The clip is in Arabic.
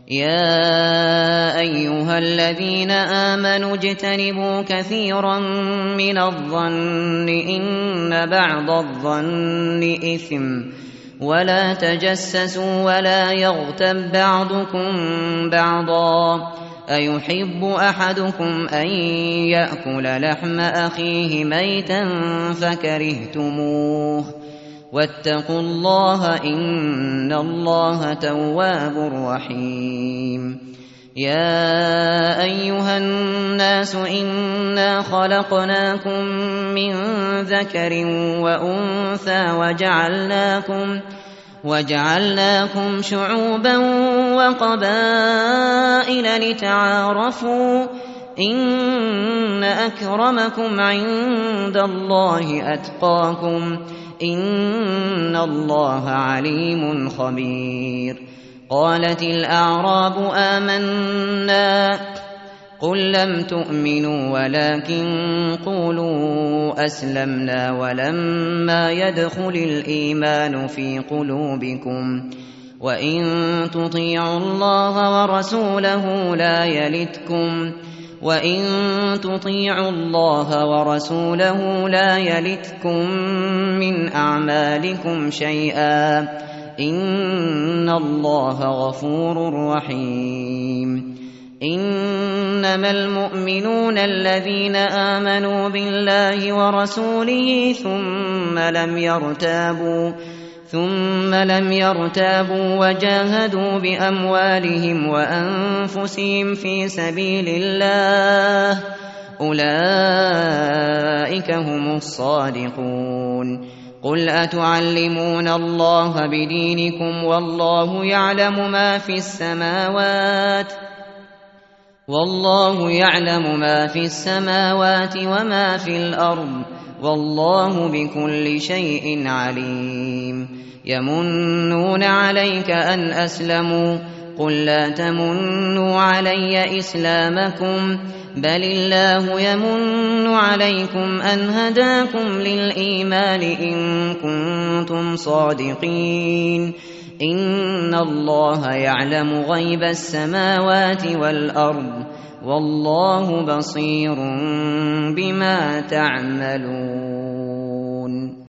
يا أيها الذين آمنوا اجتنبوا كثيرا من الظن إن بعض الظن إثم ولا تجسسوا ولا يغتب بعضكم بعضا أيحب أحدكم أن يأكل لحم أخيه ميتا فكرهتموه واتقوا الله إن الله تواب رحيم يا أيها الناس إنا خلقناكم من ذكر وأنثى وجعلناكم شعوبا وقبائل لتعارفوا إن أكرمكم عند الله أتقاكم إن الله عليم خبير قالت الأعراب آمنا قل لم تؤمنوا ولكن قولوا أسلمنا ولما يدخل الإيمان في قلوبكم وإن تطيعوا الله ورسوله لا يلتكم من أعمالكم شيئا إن الله غفور رحيم إنما المؤمنون الذين آمنوا بالله ورسوله ثم لم يرتابوا وجاهدوا بأموالهم وأنفسهم في سبيل الله أولئك هم الصادقون قل أتعلمون الله بدينكم والله يعلم ما في السماوات وما في الأرض والله بكل شيء عليم يمنون عليك أن أسلموا قل لا تمنوا علي إسلامكم بل الله يمن عليكم أن هداكم للإيمان إن كنتم صادقين إن الله يعلم غيب السماوات والأرض والله بصير بما تعملون